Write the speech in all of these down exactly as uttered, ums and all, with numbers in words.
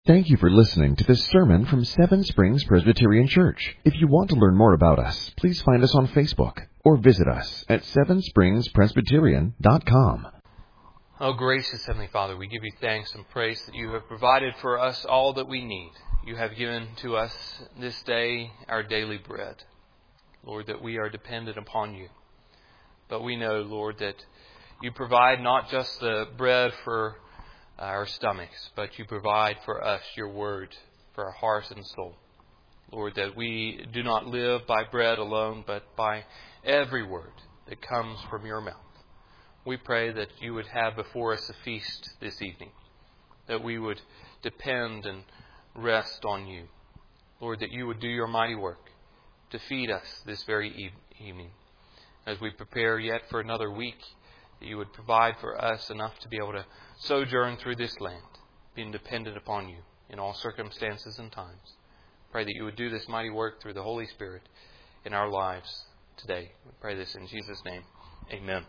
Thank you for listening to this sermon from Seven Springs Presbyterian Church. If you want to learn more about us, please find us on Facebook or visit us at seven springs presbyterian dot com. Oh, gracious Heavenly Father, we give you thanks and praise that you have provided for us all that we need. You have given to us this day our daily bread. Lord, that we are dependent upon you. But we know, Lord, that you provide not just the bread for our stomachs, but you provide for us your word for our hearts and soul. Lord, that we do not live by bread alone, but by every word that comes from your mouth. We pray that you would have before us a feast this evening, that we would depend and rest on you. Lord, that you would do your mighty work to feed us this very evening. As we prepare yet for another week, that you would provide for us enough to be able to sojourn through this land, being dependent upon you in all circumstances and times. Pray that you would do this mighty work through the Holy Spirit in our lives today. We pray this in Jesus' name. Amen.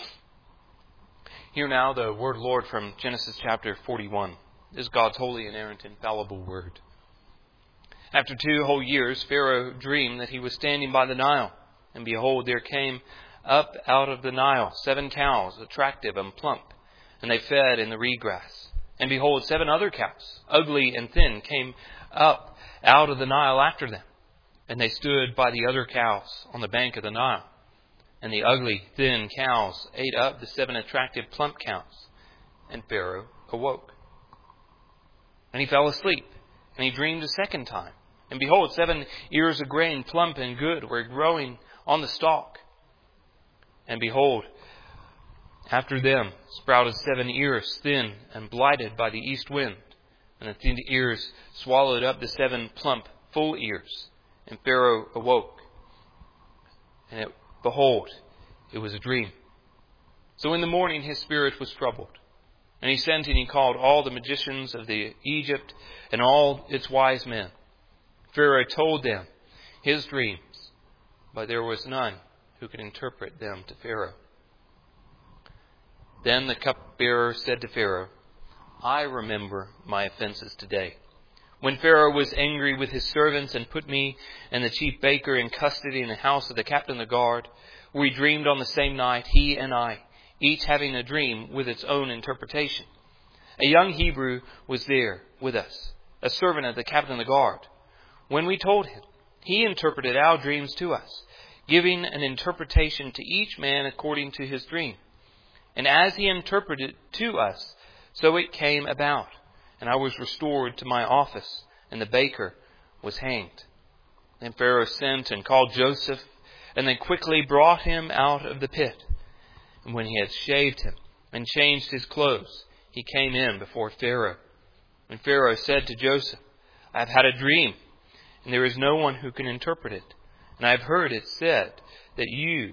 Hear now the word of the Lord from Genesis chapter forty-one. This is God's holy, inerrant, infallible word. After two whole years, Pharaoh dreamed that he was standing by the Nile, and behold, there came up out of the Nile seven cows, attractive and plump, and they fed in the reed grass. And behold, seven other cows, ugly and thin, came up out of the Nile after them. And they stood by the other cows on the bank of the Nile. And the ugly, thin cows ate up the seven attractive, plump cows. And Pharaoh awoke. And he fell asleep, and he dreamed a second time. And behold, seven ears of grain, plump and good, were growing on the stalk. And behold, after them sprouted seven ears, thin and blighted by the east wind. And the thin ears swallowed up the seven plump, full ears. And Pharaoh awoke. And it, behold, it was a dream. So in the morning his spirit was troubled. And he sent and he called all the magicians of the Egypt and all its wise men. Pharaoh told them his dreams, but there was none who could interpret them to Pharaoh. Then the cupbearer said to Pharaoh, I remember my offenses today, when Pharaoh was angry with his servants and put me and the chief baker in custody in the house of the captain of the guard. We dreamed on the same night, he and I, each having a dream with its own interpretation. A young Hebrew was there with us, a servant of the captain of the guard. When we told him, he interpreted our dreams to us, giving an interpretation to each man according to his dream. And as he interpreted to us, so it came about. And I was restored to my office, and the baker was hanged. Then Pharaoh sent and called Joseph, and they quickly brought him out of the pit. And when he had shaved him and changed his clothes, he came in before Pharaoh. And Pharaoh said to Joseph, I have had a dream, and there is no one who can interpret it. And I have heard it said that you,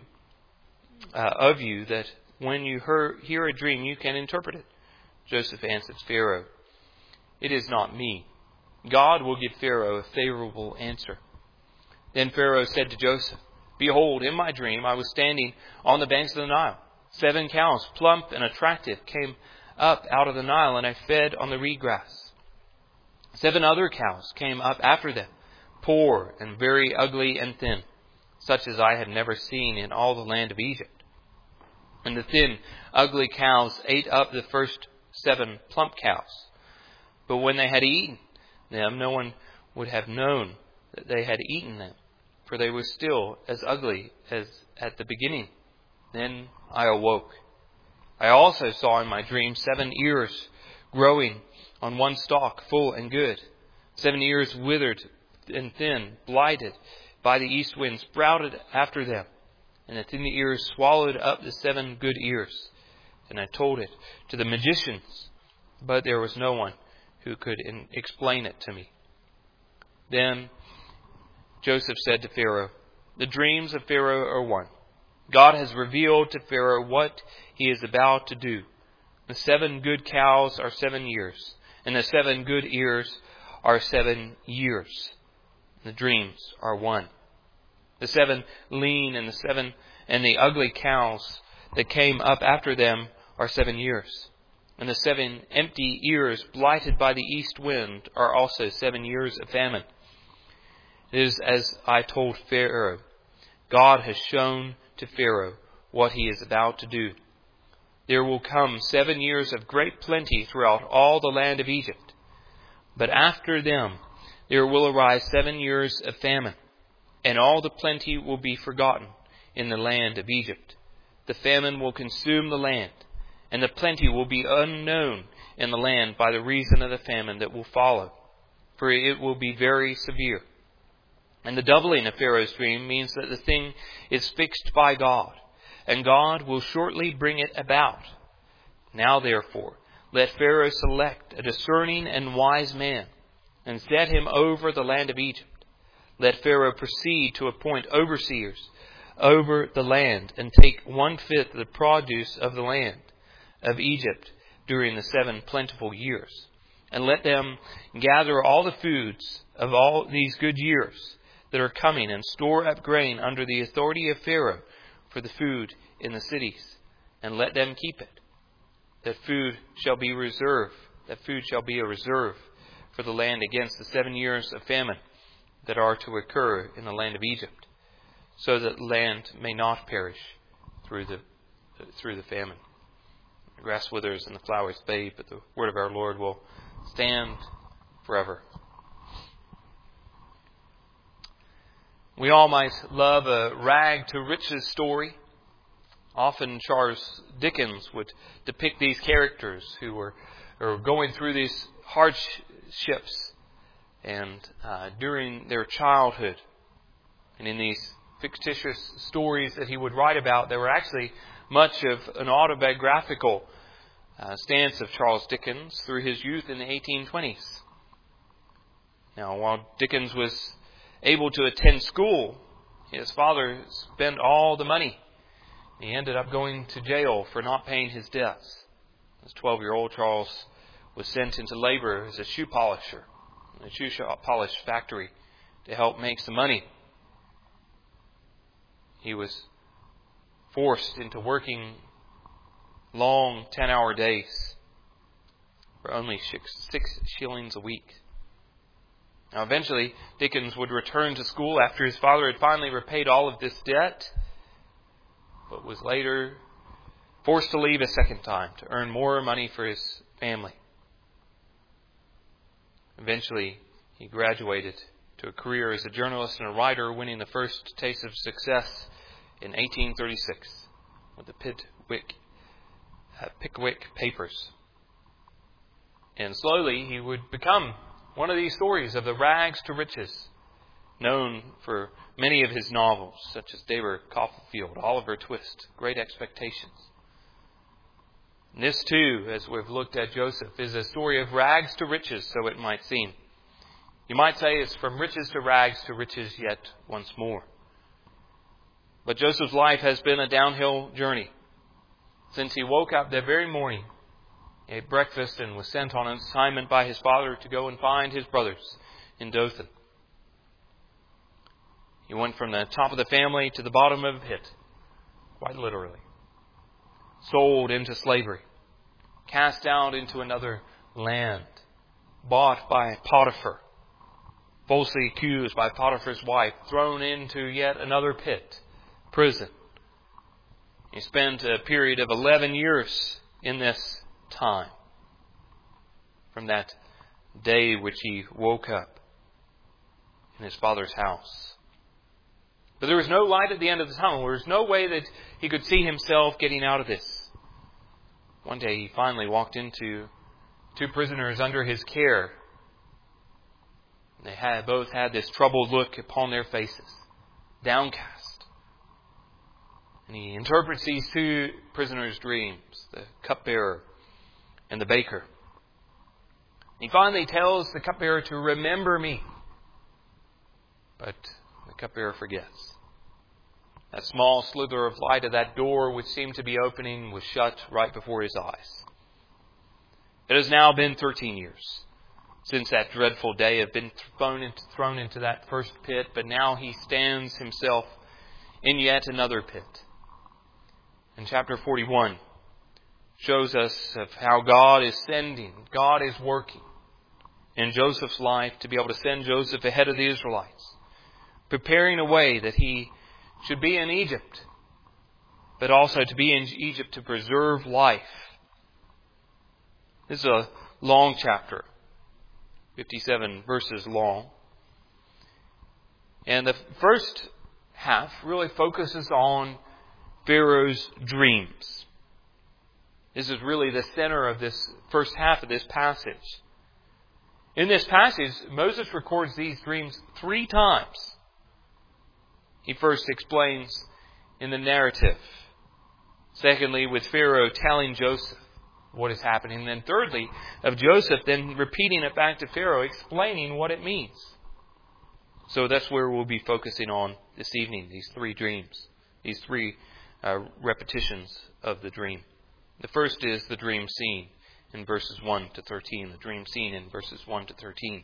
uh, of you, that when you hear, hear a dream, you can interpret it. Joseph answered Pharaoh, It is not me. God will give Pharaoh a favorable answer. Then Pharaoh said to Joseph, Behold, in my dream I was standing on the banks of the Nile. Seven cows, plump and attractive, came up out of the Nile, and I fed on the reed grass. Seven other cows came up after them, poor and very ugly and thin, such as I had never seen in all the land of Egypt. And the thin, ugly cows ate up the first seven plump cows. But when they had eaten them, no one would have known that they had eaten them, for they were still as ugly as at the beginning. Then I awoke. I also saw in my dream seven ears growing on one stalk, full and good. Seven ears withered and thin, blighted by the east wind, sprouted after them. And the thin ears swallowed up the seven good ears. And I told it to the magicians, but there was no one who could in- explain it to me. Then Joseph said to Pharaoh, The dreams of Pharaoh are one. God has revealed to Pharaoh what he is about to do. The seven good cows are seven years, and the seven good ears are seven years. The dreams are one. The seven lean and the seven and the ugly cows that came up after them are seven years. And the seven empty ears blighted by the east wind are also seven years of famine. It is as I told Pharaoh. God has shown to Pharaoh what he is about to do. There will come seven years of great plenty throughout all the land of Egypt. But after them there will arise seven years of famine, and all the plenty will be forgotten in the land of Egypt. The famine will consume the land, and the plenty will be unknown in the land by the reason of the famine that will follow, for it will be very severe. And the doubling of Pharaoh's dream means that the thing is fixed by God, and God will shortly bring it about. Now, therefore, let Pharaoh select a discerning and wise man, and set him over the land of Egypt. Let Pharaoh proceed to appoint overseers over the land, and take one-fifth of the produce of the land of Egypt during the seven plentiful years. And let them gather all the foods of all these good years that are coming, and store up grain under the authority of Pharaoh for the food in the cities, and let them keep it. That food shall be reserved, that food shall be a reserve for the land against the seven years of famine that are to occur in the land of Egypt, so that the land may not perish through the through the famine. The grass withers and the flowers fade, but the word of our Lord will stand forever. We all might love a rag to riches story. Often Charles Dickens would depict these characters who were, were going through these hardships and uh, during their childhood. And in these fictitious stories that he would write about, there were actually much of an autobiographical uh, stance of Charles Dickens through his youth in the eighteen twenties. Now, while Dickens was able to attend school, his father spent all the money. He ended up going to jail for not paying his debts. As a twelve-year-old, Charles was sent into labor as a shoe polisher in a shoe polish factory to help make some money. He was forced into working long ten-hour days for only six shillings a week. Now, eventually, Dickens would return to school after his father had finally repaid all of this debt, but was later forced to leave a second time to earn more money for his family. Eventually, he graduated to a career as a journalist and a writer, winning the first taste of success in eighteen thirty-six with the Pickwick, uh, Pickwick Papers. And slowly, he would become one of these stories of the rags to riches, known for many of his novels, such as David Copperfield, Oliver Twist, Great Expectations. And this too, as we've looked at Joseph, is a story of rags to riches, so it might seem. You might say it's from riches to rags to riches yet once more. But Joseph's life has been a downhill journey. Since he woke up that very morning, he ate breakfast and was sent on an assignment by his father to go and find his brothers in Dothan. He went from the top of the family to the bottom of the pit, quite literally. Sold into slavery, cast out into another land, bought by Potiphar, falsely accused by Potiphar's wife, thrown into yet another pit, prison. He spent a period of eleven years in this time, from that day which he woke up in his father's house. But there was no light at the end of the tunnel. There was no way that he could see himself getting out of this. One day he finally walked into two prisoners under his care. They had both had this troubled look upon their faces, downcast. And he interprets these two prisoners' dreams, the cupbearer and the baker. He finally tells the cupbearer to remember me. But the cupbearer forgets. That small slither of light of that door which seemed to be opening was shut right before his eyes. It has now been thirteen years since that dreadful day of being thrown into, thrown into that first pit, but now he stands himself in yet another pit. In chapter forty-one, shows us of how God is sending, God is working in Joseph's life to be able to send Joseph ahead of the Israelites, preparing a way that he should be in Egypt, but also to be in Egypt to preserve life. This is a long chapter, fifty-seven verses long. And the first half really focuses on Pharaoh's dreams. This is really the center of this first half of this passage. In this passage, Moses records these dreams three times. He first explains in the narrative. Secondly, with Pharaoh telling Joseph what is happening. And then thirdly, of Joseph then repeating it back to Pharaoh, explaining what it means. So that's where we'll be focusing on this evening, these three dreams, these three uh, repetitions of the dream. The first is the dream scene in verses one to thirteen, the dream scene in verses one to thirteen.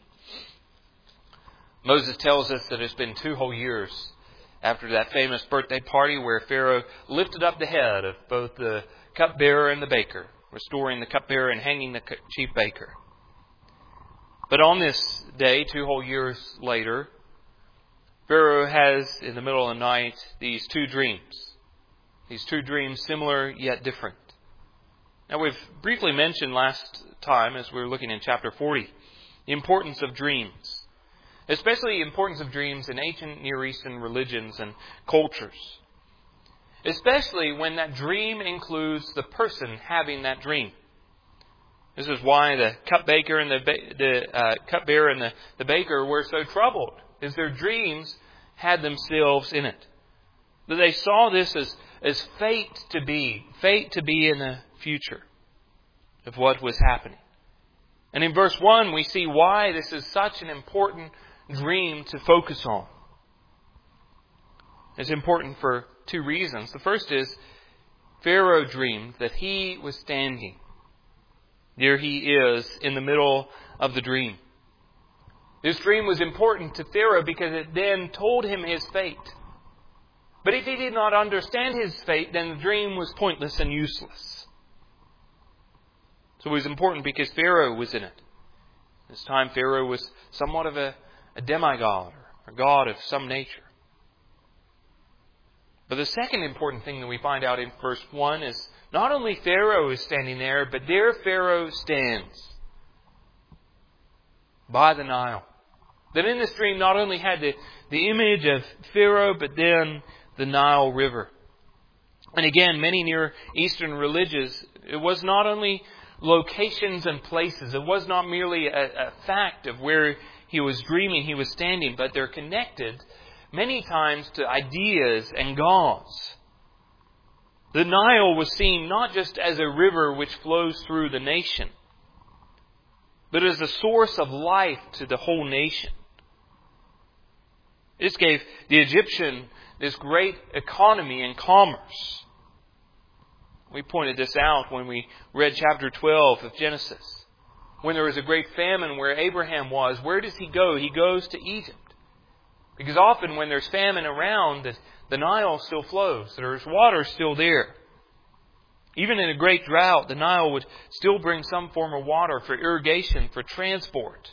Moses tells us that it's been two whole years after that famous birthday party where Pharaoh lifted up the head of both the cupbearer and the baker, restoring the cupbearer and hanging the chief baker. But on this day, two whole years later, Pharaoh has, in the middle of the night, these two dreams. These two dreams, similar yet different. Now, we've briefly mentioned last time, as we were looking in chapter forty, the importance of dreams. Especially the importance of dreams in ancient Near Eastern religions and cultures. Especially when that dream includes the person having that dream. This is why the cupbaker and the, the uh, cupbearer and the, the baker were so troubled, is their dreams had themselves in it. That they saw this as, as fate to be, fate to be in the future of what was happening. And in verse one, we see why this is such an important dream to focus on. It's important for two reasons. The first is Pharaoh dreamed that he was standing. There he is in the middle of the dream. This dream was important to Pharaoh because it then told him his fate. But if he did not understand his fate, then the dream was pointless and useless. So it was important because Pharaoh was in it. This time Pharaoh was somewhat of a, a demigod or a god of some nature. But the second important thing that we find out in verse one is not only Pharaoh is standing there, but there Pharaoh stands by the Nile. That in this dream not only had the, the image of Pharaoh, but then the Nile River. And again, many Near Eastern religions, it was not only locations and places. It was not merely a, a fact of where he was dreaming, he was standing, but they're connected many times to ideas and gods. The Nile was seen not just as a river which flows through the nation, but as a source of life to the whole nation. This gave the Egyptian this great economy and commerce. We pointed this out when we read chapter twelve of Genesis. When there was a great famine where Abraham was, where does he go? He goes to Egypt. Because often when there's famine around, the, the Nile still flows. There's water still there. Even in a great drought, the Nile would still bring some form of water for irrigation, for transport.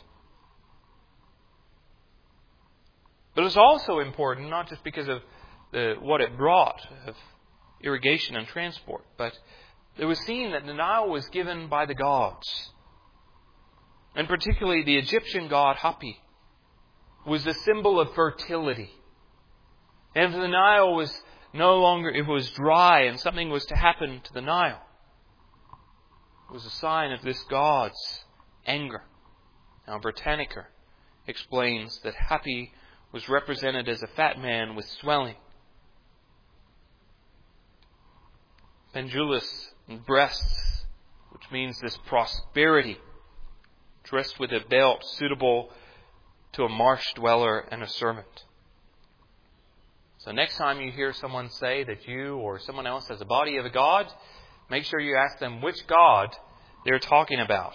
But it's also important, not just because of the, what it brought of irrigation and transport, but it was seen that the Nile was given by the gods. And particularly the Egyptian god Hapi was the symbol of fertility. And if the Nile was no longer, it was dry and something was to happen to the Nile, it was a sign of this god's anger. Now Britannica explains that Hapi was represented as a fat man with swelling. Pendulous breasts, which means this prosperity, dressed with a belt suitable to a marsh dweller and a servant. So next time you hear someone say that you or someone else has a body of a god, make sure you ask them which god they're talking about.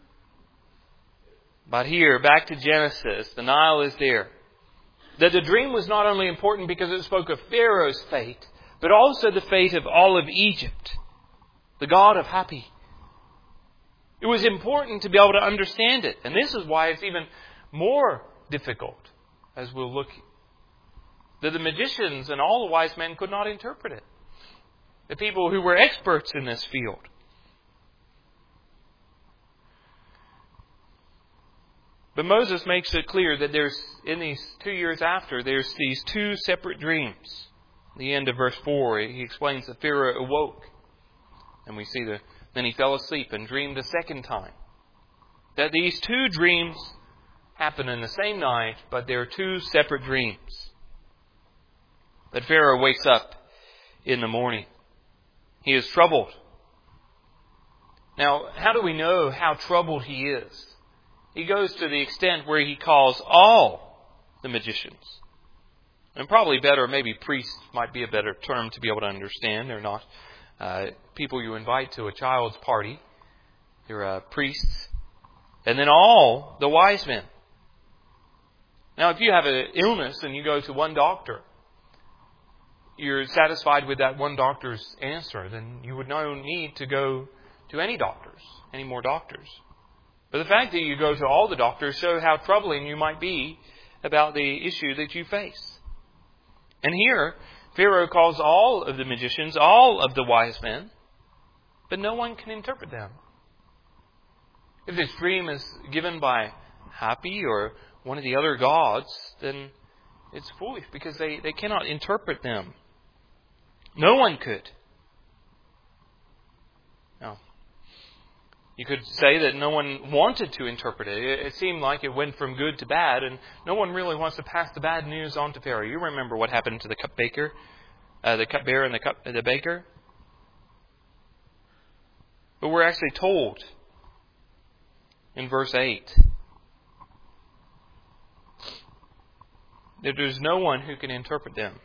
But here, back to Genesis, the Nile is there. That the dream was not only important because it spoke of Pharaoh's fate, but also the fate of all of Egypt. the God of happy. It was important to be able to understand it. And this is why it's even more difficult, as we'll look, that the magicians and all the wise men could not interpret it. The people who were experts in this field. But Moses makes it clear that there's, in these two years after, there's these two separate dreams. At the end of verse four, he explains that Pharaoh awoke. And we see that then he fell asleep and dreamed a second time. That these two dreams happen in the same night, but they're two separate dreams. That Pharaoh wakes up in the morning. He is troubled. Now, how do we know how troubled he is? He goes to the extent where he calls all the magicians. And probably better, maybe priests might be a better term to be able to understand. They're not uh, people you invite to a child's party. They're uh, priests. And then all the wise men. Now, if you have an illness and you go to one doctor, you're satisfied with that one doctor's answer, then you would no need to go to any doctors, any more doctors. But the fact that you go to all the doctors shows how troubling you might be about the issue that you face. And here, Pharaoh calls all of the magicians, all of the wise men, but no one can interpret them. If this dream is given by Hapi or one of the other gods, then it's foolish because they, they cannot interpret them. No one could. Now, you could say that no one wanted to interpret it. It seemed like it went from good to bad, and no one really wants to pass the bad news on to Pharaoh. You remember what happened to the cupbaker, uh, the cupbearer and the cup, the baker? But we're actually told in verse eight that there's no one who can interpret them.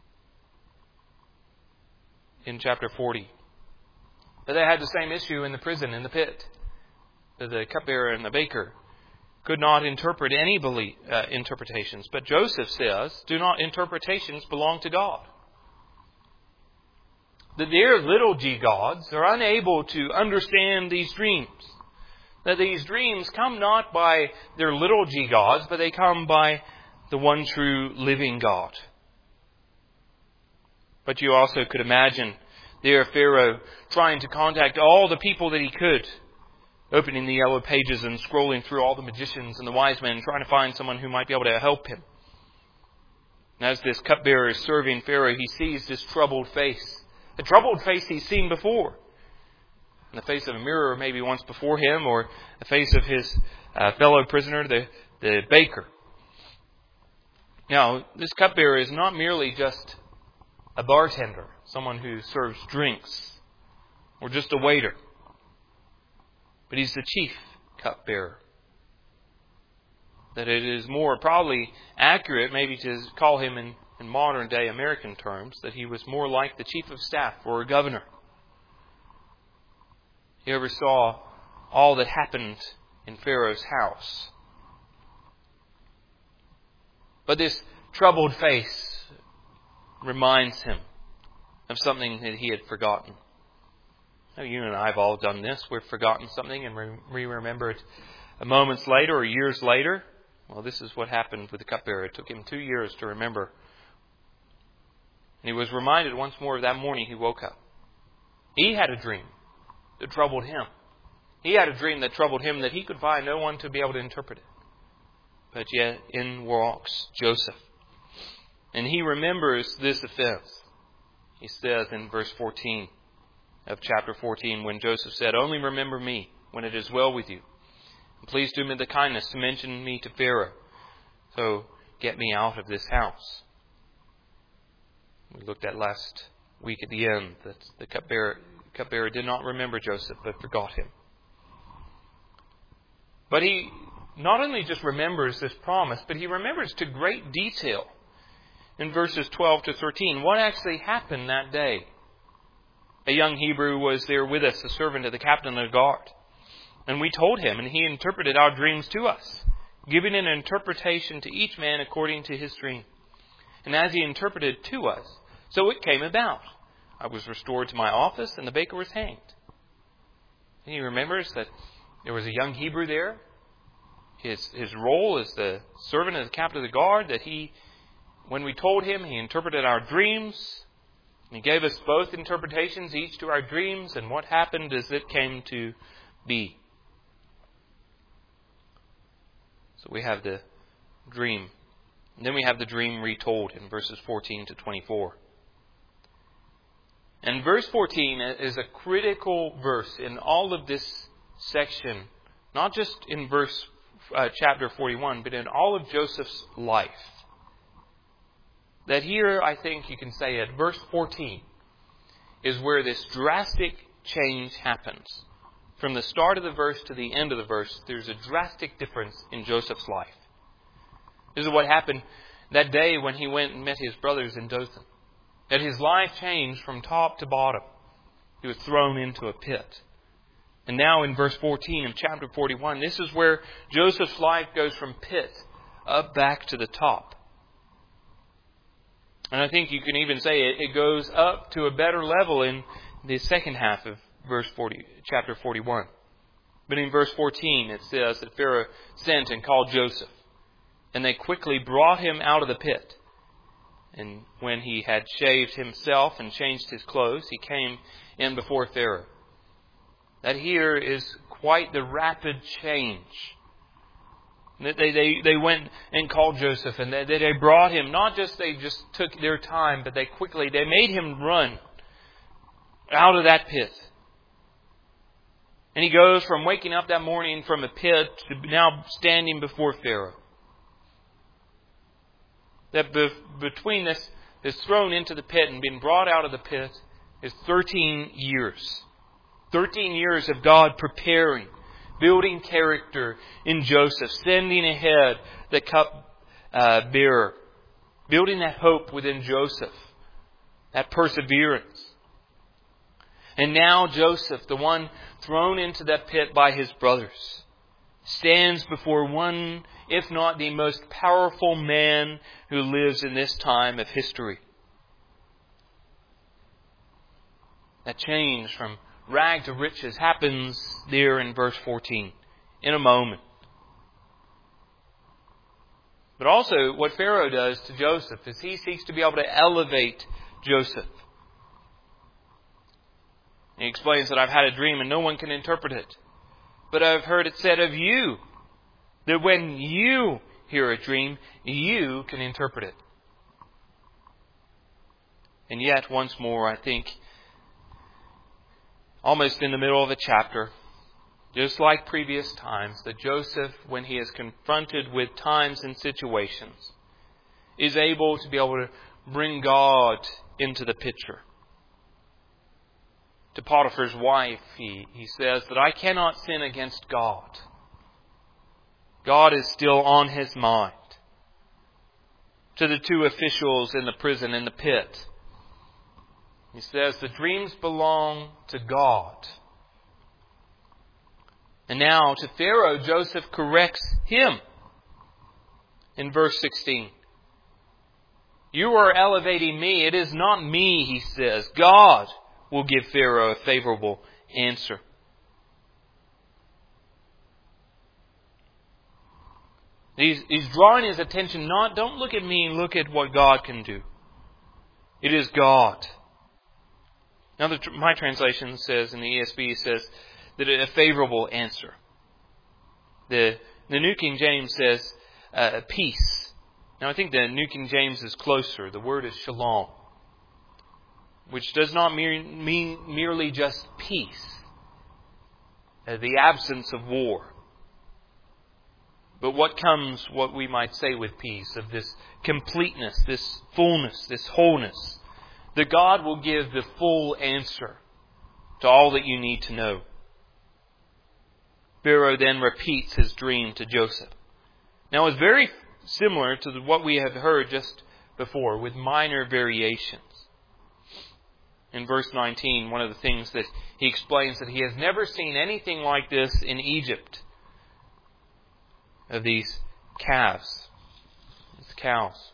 In chapter forty. But they had the same issue in the prison, in the pit. The cupbearer and the baker could not interpret any belief, uh, interpretations. But Joseph says, do not interpretations belong to God? That their little g gods are unable to understand these dreams. That these dreams come not by their little g gods, but they come by the one true living God. But you also could imagine there Pharaoh trying to contact all the people that he could, opening the yellow pages and scrolling through all the magicians and the wise men, trying to find someone who might be able to help him. And as this cupbearer is serving Pharaoh, he sees this troubled face. A troubled face he's seen before. In the face of a mirror maybe once before him, or the face of his uh, fellow prisoner, the, the baker. Now, this cupbearer is not merely just a bartender, someone who serves drinks, or just a waiter. But he's the chief cupbearer. That it is more probably accurate maybe to call him in, in modern day American terms, that he was more like the chief of staff or a governor. He oversaw all that happened in Pharaoh's house. But this troubled face reminds him of something that he had forgotten. Now, you and I have all done this. We've forgotten something and we remember it moments later or years later. Well, this is what happened with the cupbearer. It took him two years to remember. And he was reminded once more of that morning he woke up. He had a dream that troubled him. He had a dream that troubled him that he could find no one to be able to interpret it. But yet in walks Joseph. And he remembers this offense. He says in verse fourteen of chapter fourteen, when Joseph said, "Only remember me when it is well with you. And please do me the kindness to mention me to Pharaoh. So get me out of this house." We looked at last week at the end that the cupbearer, cupbearer did not remember Joseph, but forgot him. But he not only just remembers this promise, but he remembers to great detail in verses twelve to thirteen what actually happened that day. A young Hebrew was there with us, a servant of the captain of the guard. And we told him, and he interpreted our dreams to us, giving an interpretation to each man according to his dream. And as he interpreted to us, so it came about. I was restored to my office, and the baker was hanged. And he remembers that there was a young Hebrew there. His his role as the servant of the captain of the guard, that he, when we told him, he interpreted our dreams. He gave us both interpretations, each to our dreams, and what happened as it came to be. So we have the dream. And then we have the dream retold in verses fourteen to twenty-four. And verse fourteen is a critical verse in all of this section, not just in verse uh, chapter forty-one, but in all of Joseph's life. That here, I think you can say at verse fourteen, is where this drastic change happens. From the start of the verse to the end of the verse, there's a drastic difference in Joseph's life. This is what happened that day when he went and met his brothers in Dothan. That his life changed from top to bottom. He was thrown into a pit. And now in verse fourteen of chapter forty-one, this is where Joseph's life goes from pit up back to the top. And I think you can even say it, it goes up to a better level in the second half of verse forty, chapter forty-one. But in verse fourteen it says that Pharaoh sent and called Joseph. And they quickly brought him out of the pit. And when he had shaved himself and changed his clothes, he came in before Pharaoh. That here is quite the rapid change. They, they, they went and called Joseph, and they, they brought him. Not just they just took their time, but they quickly, they made him run out of that pit. And he goes from waking up that morning from a pit to now standing before Pharaoh. That be, between this, this thrown into the pit and being brought out of the pit is thirteen years. thirteen years of God preparing, building character in Joseph, sending ahead the cup uh, bearer, building that hope within Joseph, that perseverance. And now Joseph, the one thrown into that pit by his brothers, stands before one, if not the most powerful man who lives in this time of history. That change from rag to riches happens there in verse fourteen, in a moment. But also what Pharaoh does to Joseph is he seeks to be able to elevate Joseph. He explains that I've had a dream and no one can interpret it. But I've heard it said of you that when you hear a dream, you can interpret it. And yet, once more, I think, almost in the middle of a chapter, just like previous times, that Joseph, when he is confronted with times and situations, is able to be able to bring God into the picture. To Potiphar's wife, he, he says that I cannot sin against God. God is still on his mind. To the two officials in the prison, in the pit, he says the dreams belong to God. And now to Pharaoh, Joseph corrects him in verse sixteen. You are elevating me. It is not me, he says. God will give Pharaoh a favorable answer. He's, he's drawing his attention, not, don't look at me, look at what God can do. It is God. Now, the, my translation says, in the E S V, says that a favorable answer. The, the New King James says uh, peace. Now, I think the New King James is closer. The word is shalom, which does not mere, mean merely just peace, uh, the absence of war. But what comes, what we might say with peace, of this completeness, this fullness, this wholeness, that God will give the full answer to all that you need to know. Pharaoh then repeats his dream to Joseph. Now it's very similar to what we have heard just before, with minor variations. In verse nineteen, one of the things that he explains that he has never seen anything like this in Egypt. Of these calves, these cows.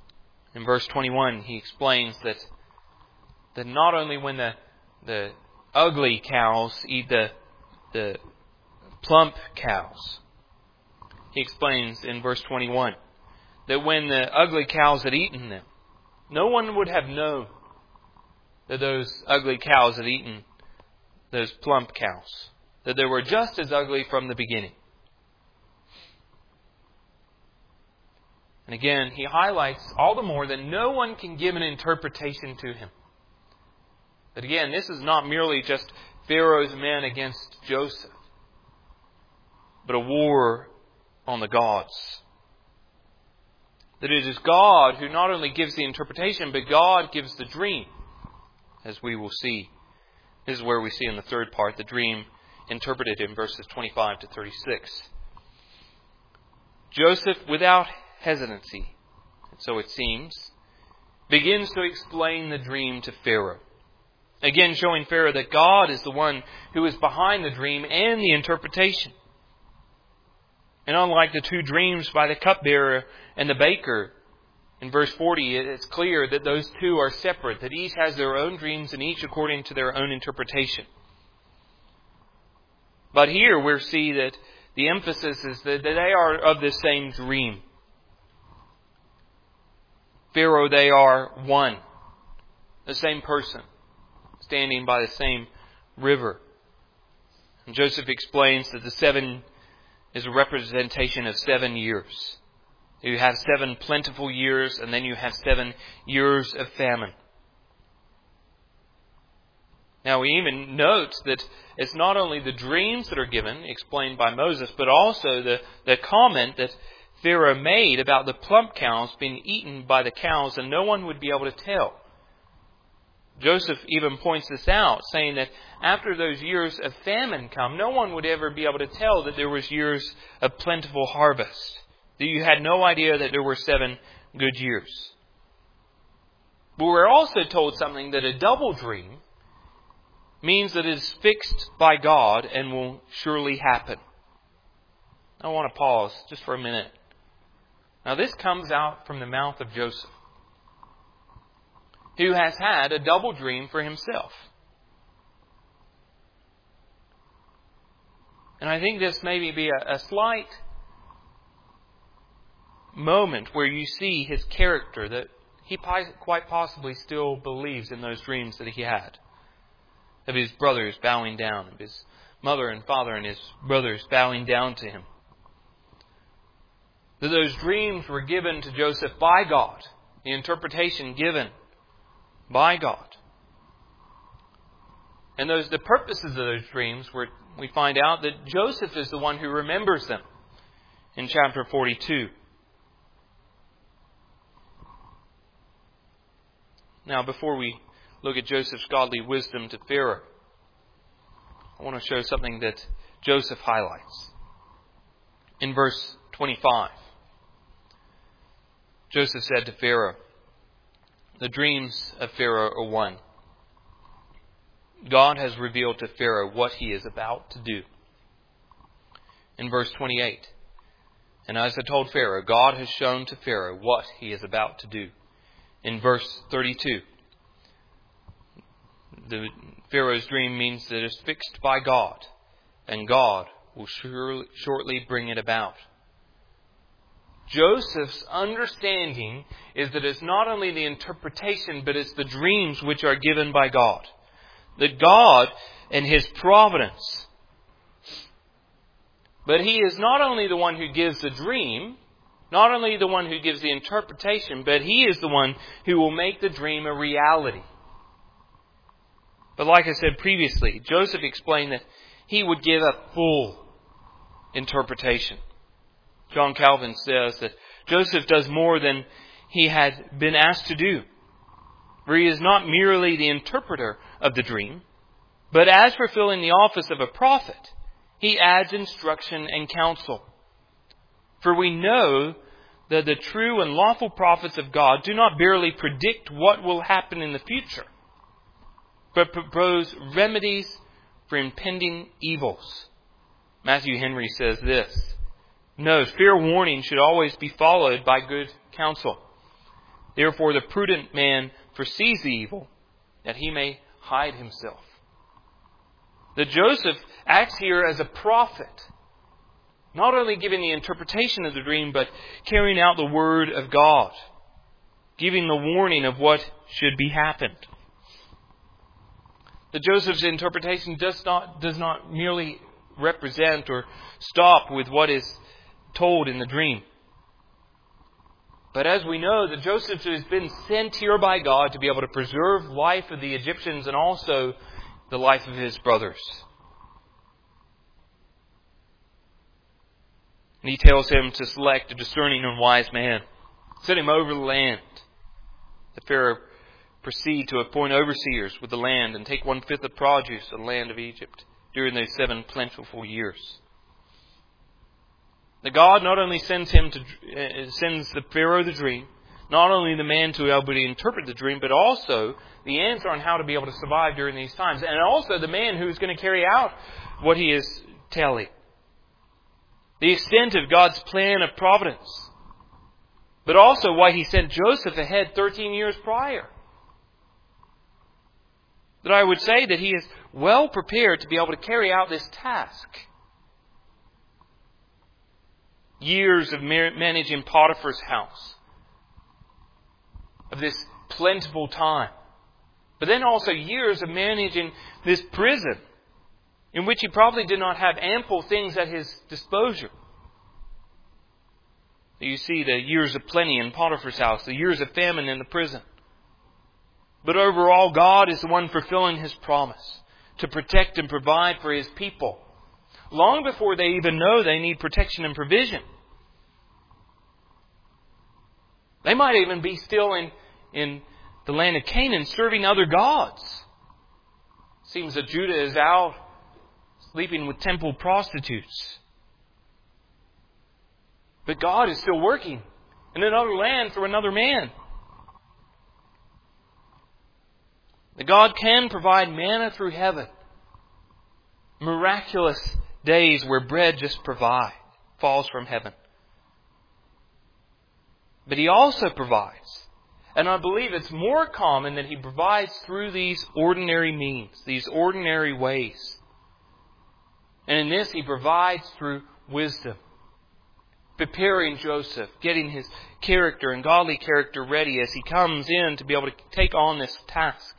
In verse twenty-one, he explains that that not only when the the ugly cows eat the, the plump cows. He explains in verse twenty-one that when the ugly cows had eaten them, no one would have known that those ugly cows had eaten those plump cows, that they were just as ugly from the beginning. And again, he highlights all the more that no one can give an interpretation to him. But again, this is not merely just Pharaoh's men against Joseph, but a war on the gods. That it is God who not only gives the interpretation, but God gives the dream, as we will see. This is where we see in the third part the dream interpreted in verses twenty-five to thirty-six. Joseph, without hesitancy, and so it seems, begins to explain the dream to Pharaoh. Again, showing Pharaoh that God is the one who is behind the dream and the interpretation. And unlike the two dreams by the cupbearer and the baker, in verse forty, it's clear that those two are separate, that each has their own dreams and each according to their own interpretation. But here we see that the emphasis is that they are of the same dream. Pharaoh, they are one, the same person, standing by the same river. And Joseph explains that the seven is a representation of seven years. You have seven plentiful years, and then you have seven years of famine. Now we even note that it's not only the dreams that are given, explained by Moses, but also the, the comment that Pharaoh made about the plump cows being eaten by the cows, and no one would be able to tell. Joseph even points this out, saying that after those years of famine come, no one would ever be able to tell that there was years of plentiful harvest. That you had no idea that there were seven good years. But we're also told something, that a double dream means that it is fixed by God and will surely happen. I want to pause just for a minute. Now this comes out from the mouth of Joseph, who has had a double dream for himself. And I think this may be a, a slight moment where you see his character, that he quite possibly still believes in those dreams that he had. Of his brothers bowing down, of his mother and father and his brothers bowing down to him. That those dreams were given to Joseph by God. The interpretation given by God. And those the purposes of those dreams, were we find out that Joseph is the one who remembers them in chapter forty-two. Now, before we look at Joseph's godly wisdom to Pharaoh, I want to show something that Joseph highlights. In verse twenty-five, Joseph said to Pharaoh, "The dreams of Pharaoh are one. God has revealed to Pharaoh what he is about to do." In verse twenty-eight, "And as I told Pharaoh, God has shown to Pharaoh what he is about to do." In verse thirty-two, the Pharaoh's dream means that it is fixed by God, and God will surely, shortly bring it about. Joseph's understanding is that it's not only the interpretation, but it's the dreams which are given by God. That God and His providence. But He is not only the one who gives the dream, not only the one who gives the interpretation, but He is the one who will make the dream a reality. But like I said previously, Joseph explained that he would give a full interpretation. John Calvin says that Joseph does more than he had been asked to do. For he is not merely the interpreter of the dream, but as fulfilling the office of a prophet, he adds instruction and counsel. For we know that the true and lawful prophets of God do not barely predict what will happen in the future, but propose remedies for impending evils. Matthew Henry says this: "No, fair warning should always be followed by good counsel. Therefore the prudent man foresees the evil, that he may hide himself." That Joseph acts here as a prophet, not only giving the interpretation of the dream, but carrying out the word of God, giving the warning of what should be happened. That Joseph's interpretation does not, does not merely represent or stop with what is told in the dream. But as we know, that Joseph has been sent here by God to be able to preserve life of the Egyptians and also the life of his brothers. And he tells him to select a discerning and wise man. Set him over the land. The Pharaoh proceed to appoint overseers with the land and take one-fifth of produce of the land of Egypt during those seven plentiful years. That God not only sends him to uh, sends the Pharaoh the dream, not only the man to be able to interpret the dream, but also the answer on how to be able to survive during these times, and also the man who is going to carry out what he is telling. The extent of God's plan of providence, but also why He sent Joseph ahead thirteen years prior. That I would say that he is well prepared to be able to carry out this task. Years of managing Potiphar's house, of this plentiful time. But then also years of managing this prison, in which he probably did not have ample things at his disposal. You see the years of plenty in Potiphar's house, the years of famine in the prison. But overall, God is the one fulfilling His promise to protect and provide for His people, long before they even know they need protection and provision. They might even be still in, in the land of Canaan serving other gods. Seems that Judah is out sleeping with temple prostitutes. But God is still working in another land for another man. That God can provide manna through heaven. Miraculous days where bread just provide, falls from heaven. But He also provides. And I believe it's more common that He provides through these ordinary means, these ordinary ways. And in this He provides through wisdom. Preparing Joseph, getting his character and godly character ready as he comes in to be able to take on this task.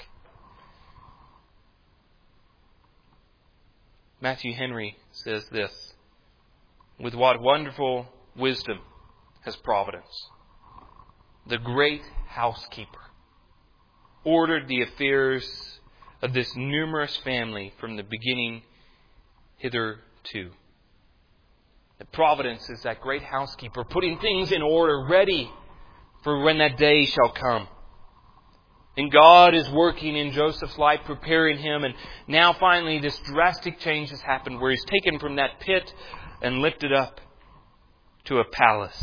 Matthew Henry says this: with what wonderful wisdom has providence, the great housekeeper, ordered the affairs of this numerous family from the beginning hitherto. That providence is that great housekeeper, putting things in order, ready for when that day shall come. And God is working in Joseph's life, preparing him. And now finally this drastic change has happened where he's taken from that pit and lifted up to a palace.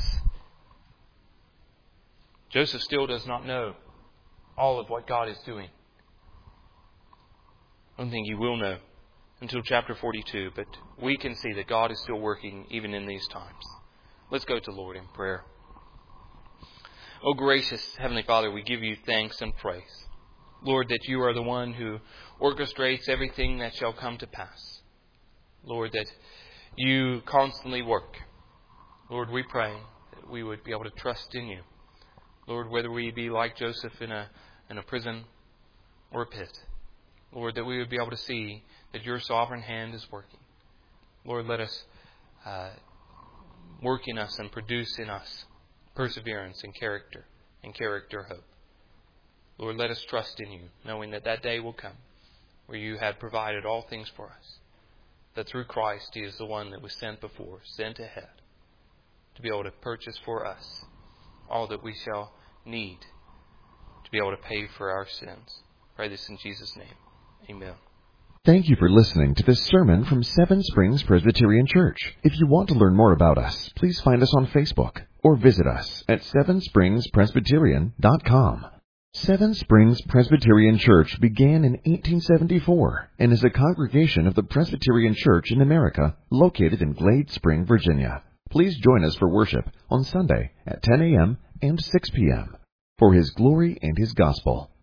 Joseph still does not know all of what God is doing. I don't think he will know until chapter forty-two, but we can see that God is still working even in these times. Let's go to the Lord in prayer. Oh, gracious Heavenly Father, we give You thanks and praise. Lord, that You are the one who orchestrates everything that shall come to pass. Lord, that You constantly work. Lord, we pray that we would be able to trust in You. Lord, whether we be like Joseph in a, in a prison or a pit, Lord, that we would be able to see that Your sovereign hand is working. Lord, let us uh, work in us and produce in us perseverance and character, and character hope. Lord, let us trust in You, knowing that that day will come where You had provided all things for us. That through Christ He is the one that was sent before, sent ahead, to be able to purchase for us all that we shall need to be able to pay for our sins. Pray this in Jesus' name. Amen. Thank you for listening to this sermon from Seven Springs Presbyterian Church. If you want to learn more about us, please find us on Facebook or visit us at seven springs presbyterian dot com. Seven Springs Presbyterian Church began in eighteen seventy-four and is a congregation of the Presbyterian Church in America located in Glade Spring, Virginia. Please join us for worship on Sunday at ten a.m. and six p.m. for His glory and His gospel.